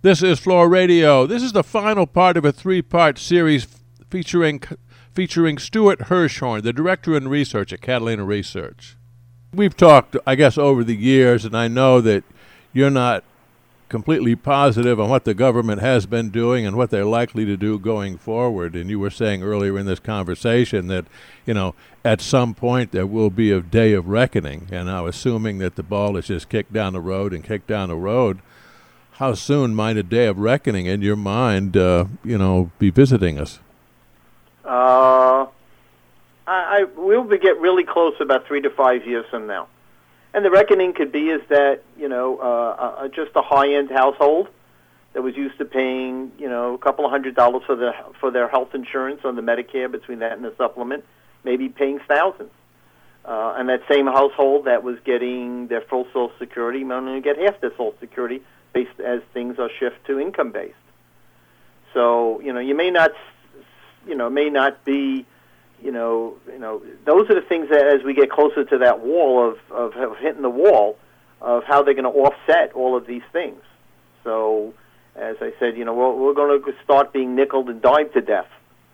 This is Floor Radio. This is the final part of a three-part series featuring Stuart Hirschhorn, the Director in Research at Catalina Research. We've talked, I guess, over the years, and I know that you're not completely positive on what the government has been doing and what they're likely to do going forward. And you were saying earlier in this conversation that, at some point there will be a day of reckoning. And now, assuming that the ball is just kicked down the road, how soon might a day of reckoning in your mind, be visiting us? We'll get really close about 3 to 5 years from now. And the reckoning could be is that, just a high-end household that was used to paying, a couple of $100 for their health insurance on the Medicare, between that and the supplement, maybe paying thousands. And that same household that was getting their full Social Security might only get half their Social Security based as things are shift to income-based. So, you may not be, those are the things that as we get closer to that wall of hitting the wall, of how they're going to offset all of these things. So, as I said, we're going to start being nickeled and dimed to death.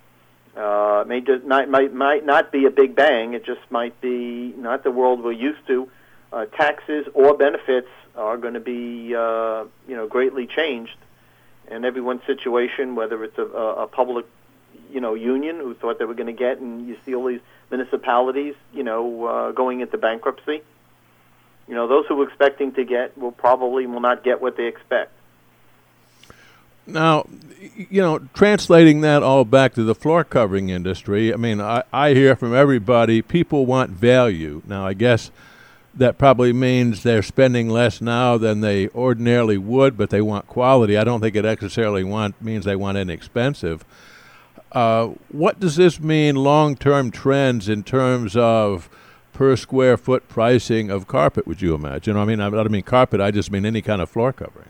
Might not be a big bang. It just might be not the world we're used to. Taxes or benefits are going to be, greatly changed, and everyone's situation, whether it's a public, union who thought they were going to get, and you see all these municipalities, going into bankruptcy. Those who were expecting to get will not get what they expect. Now, translating that all back to the floor covering industry, I hear from everybody, people want value. Now, I guess that probably means they're spending less now than they ordinarily would, but they want quality. I don't think it necessarily means they want inexpensive. What does this mean long-term trends in terms of per square foot pricing of carpet, would you imagine? I don't mean carpet, I just mean any kind of floor covering.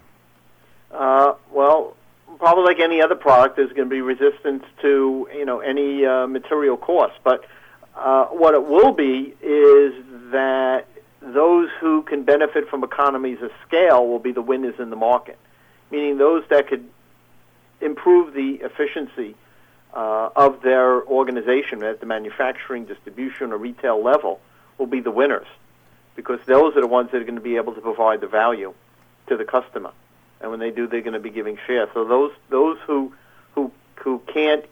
Well, probably like any other product, there's going to be resistance to, any material cost. But what it will be is that those who can benefit from economies of scale will be the winners in the market, meaning those that could improve the efficiency of their organization at the manufacturing, distribution, or retail level will be the winners, because those are the ones that are going to be able to provide the value to the customer. And when they do, they're going to be giving share. So those who can't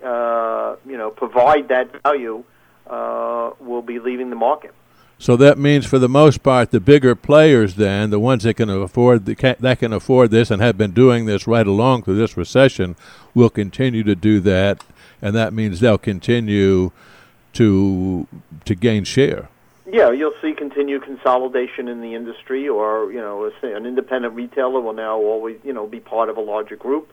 provide that value will be leaving the market. So that means, for the most part, the bigger players, then, the ones that can afford this and have been doing this right along through this recession, will continue to do that, and that means they'll continue to gain share. Yeah, you'll see continued consolidation in the industry, or an independent retailer will now always be part of a larger group.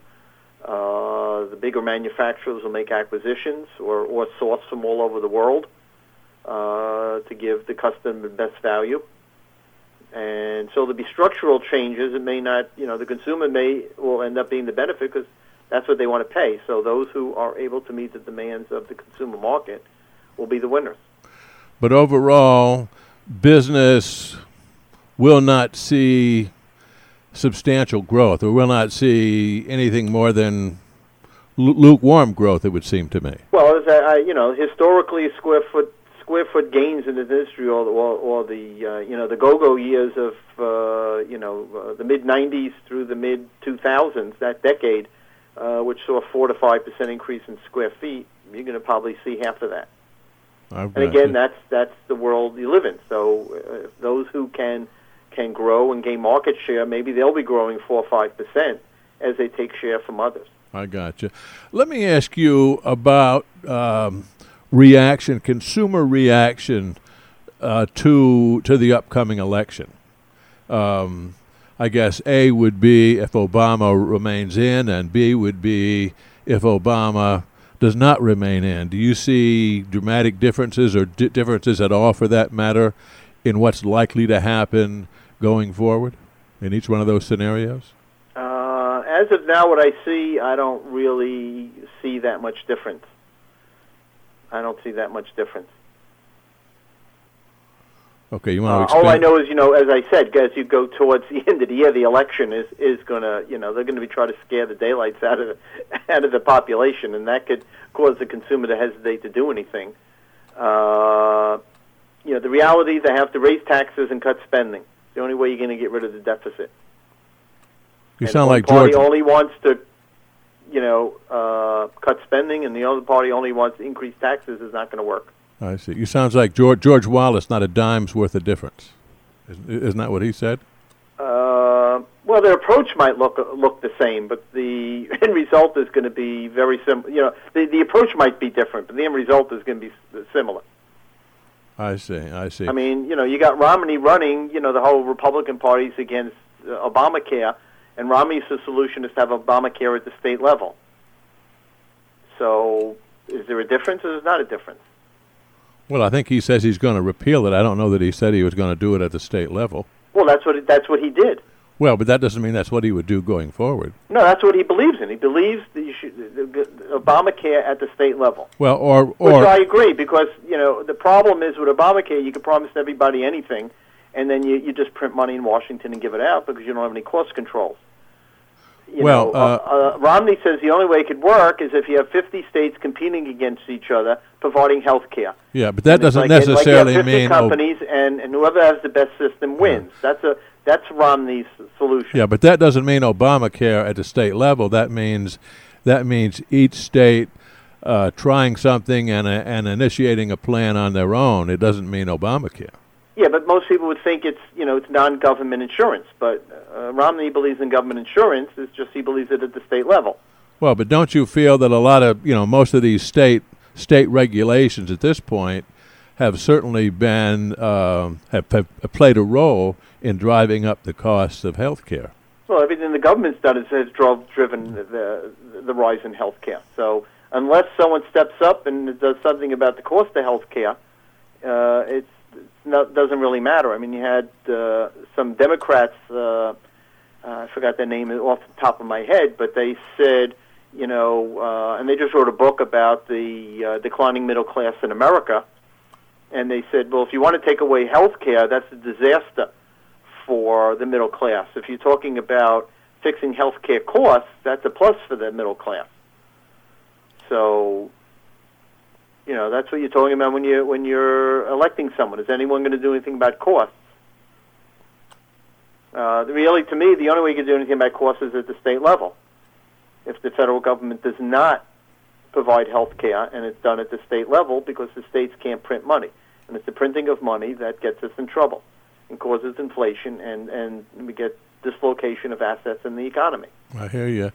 The bigger manufacturers will make acquisitions or source from all over the world to give the customer the best value. And so there'll be structural changes. It may not, the consumer will end up being the benefit because that's what they want to pay. So those who are able to meet the demands of the consumer market will be the winners. But overall, business will not see substantial growth, or will not see anything more than lukewarm growth, it would seem to me. Well, historically, square foot gains in the industry, or the go-go years of the mid '90s through the mid 2000s, that decade, which saw a 4 to 5% increase in square feet, you're going to probably see half of that. And again, that's the world you live in. So those who can grow and gain market share, maybe they'll be growing 4 or 5% as they take share from others. I gotcha. Let me ask you about consumer reaction to the upcoming election. I guess A would be if Obama remains in, and B would be if Obama does not remain in. Do you see dramatic differences, or differences at all for that matter, in what's likely to happen going forward in each one of those scenarios? As of now, what I see, I don't really see that much difference. Okay, you want to expand? All I know is, as I said, as you go towards the end of the year, the election is going to, they're going to be trying to scare the daylights out of the population, and that could cause the consumer to hesitate to do anything. The reality, they have to raise taxes and cut spending. It's the only way you're going to get rid of the deficit. You sound like George. George. Only wants to, cut spending, and the other party only wants to increase taxes. Is not going to work. I see. You sounds like George Wallace, not a dime's worth of difference. Isn't that what he said? Well, their approach might look the same, but the end result is going to be very similar. The approach might be different, but the end result is going to be similar. I see. I mean, you got Romney running, the whole Republican party's against Obamacare, and Romney's solution is to have Obamacare at the state level. So, is there a difference or is there not a difference? Well, I think he says he's going to repeal it. I don't know that he said he was going to do it at the state level. Well, that's what he did. Well, but that doesn't mean that's what he would do going forward. No, that's what he believes in. He believes that you should Obamacare at the state level. Well, or which I agree, because the problem is with Obamacare, you can promise everybody anything, and then you just print money in Washington and give it out because you don't have any cost controls. Romney says the only way it could work is if you have 50 states competing against each other, providing health care. Yeah, but that doesn't necessarily mean companies, and whoever has the best system wins. That's Romney's solution. Yeah, but that doesn't mean Obamacare at the state level. That means each state trying something and initiating a plan on their own. It doesn't mean Obamacare. Yeah, but most people would think it's non-government insurance. But Romney believes in government insurance. It's just he believes it at the state level. Well, but don't you feel that a lot of most of these state regulations at this point have certainly been have played a role in driving up the costs of health care? Well, everything the government's done has driven the rise in health care. So unless someone steps up and does something about the cost of health care, doesn't really matter. I mean, you had some Democrats, I forgot their name off the top of my head, but they said, and they just wrote a book about the declining middle class in America, and they said, well, if you want to take away health care, that's a disaster for the middle class. If you're talking about fixing health care costs, that's a plus for the middle class. So, that's what you're talking about when you're electing someone. Is anyone going to do anything about costs? Really, to me, the only way you can do anything about costs is at the state level. If the federal government does not provide health care, and it's done at the state level because the states can't print money. And it's the printing of money that gets us in trouble and causes inflation, and we get dislocation of assets in the economy. I hear you.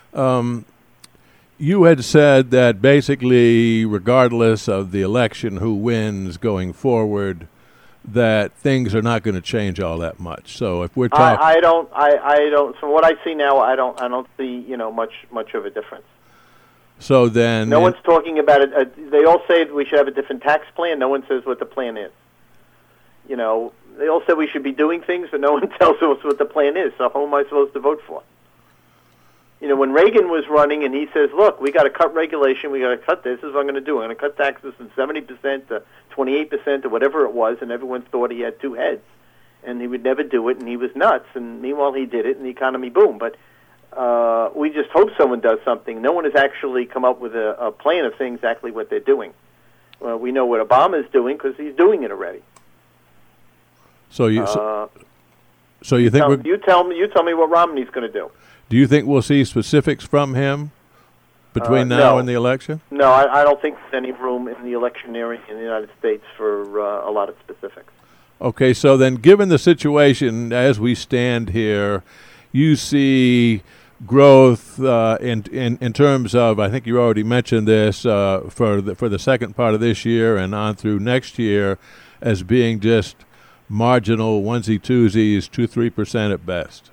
You had said that basically, regardless of the election, who wins going forward, that things are not going to change all that much. So if we're talking, I don't. From what I see now, I don't see much of a difference. So then, no one's talking about it. They all say we should have a different tax plan. No one says what the plan is. They all say we should be doing things, but no one tells us what the plan is. So who am I supposed to vote for? When Reagan was running and he says, look, we got to cut regulation, we got to cut this is what I'm going to do. I'm going to cut taxes from 70% to 28% or whatever it was, and everyone thought he had two heads. And he would never do it, and he was nuts. And meanwhile, he did it, and the economy boomed. But we just hope someone does something. No one has actually come up with a plan of saying exactly what they're doing. We know what Obama is doing because he's doing it already. So you think you tell me what Romney's going to do. Do you think we'll see specifics from him between now and the election? No, I don't think there's any room in the electioneering in the United States for a lot of specifics. Okay, so then given the situation as we stand here, you see growth in terms of, I think you already mentioned this, for the second part of this year and on through next year as being just marginal onesie-twosies, 2-3% at best.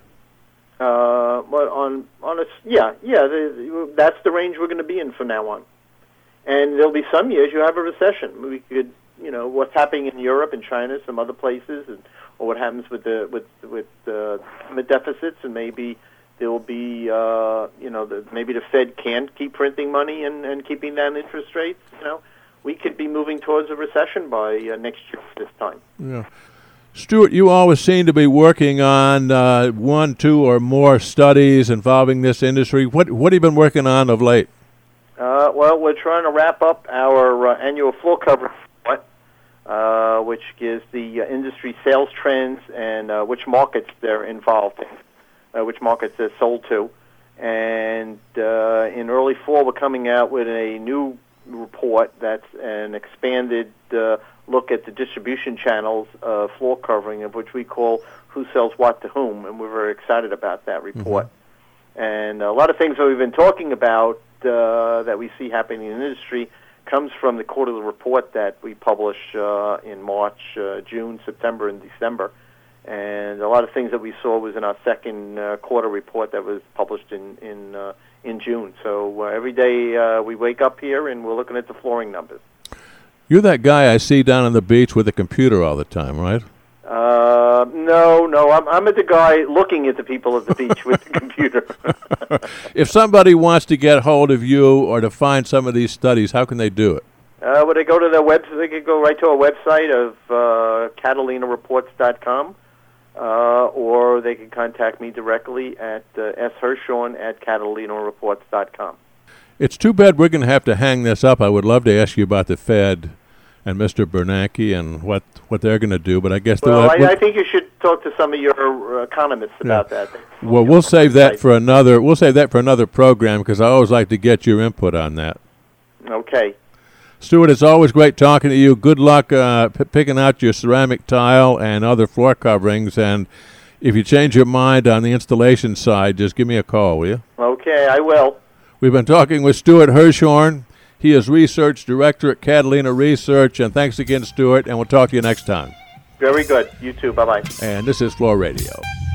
But that's the range we're going to be in from now on. And there'll be some years you have a recession. We could, what's happening in Europe and China, some other places, or what happens with the deficits, and maybe there will be, maybe the Fed can't keep printing money and keeping down interest rates. We could be moving towards a recession by next year this time. Yeah. Stuart, you always seem to be working on one, two, or more studies involving this industry. What have you been working on of late? Well, we're trying to wrap up our annual floor cover report, which gives the industry sales trends and which markets they're involved in, which markets they're sold to. And in early fall, we're coming out with a new report that's an expanded look at the distribution channels of floor covering, of which we call Who Sells What to Whom, and we're very excited about that report. Mm-hmm. And a lot of things that we've been talking about that we see happening in the industry comes from the quarterly report that we publish in March, June, September, and December. And a lot of things that we saw was in our second quarter report that was published in June. So every day we wake up here and we're looking at the flooring numbers. You're that guy I see down on the beach with a computer all the time, right? No. I'm the guy looking at the people at the beach with the computer. If somebody wants to get hold of you or to find some of these studies, how can they do it? Would they go to their website? They could go right to our website of CatalinaReports.com, or they can contact me directly at shershorn@CatalinaReports.com. It's too bad we're going to have to hang this up. I would love to ask you about the Fed and Mr. Bernanke and what they're going to do, but I guess... Well, I think you should talk to some of your economists about that. Well, we'll save that for another program, because I always like to get your input on that. Okay. Stuart, it's always great talking to you. Good luck picking out your ceramic tile and other floor coverings, and if you change your mind on the installation side, just give me a call, will you? Okay, I will. We've been talking with Stuart Hirshhorn. He is Research Director at Catalina Research. And thanks again, Stuart, and we'll talk to you next time. Very good. You too. Bye-bye. And this is Floor Radio.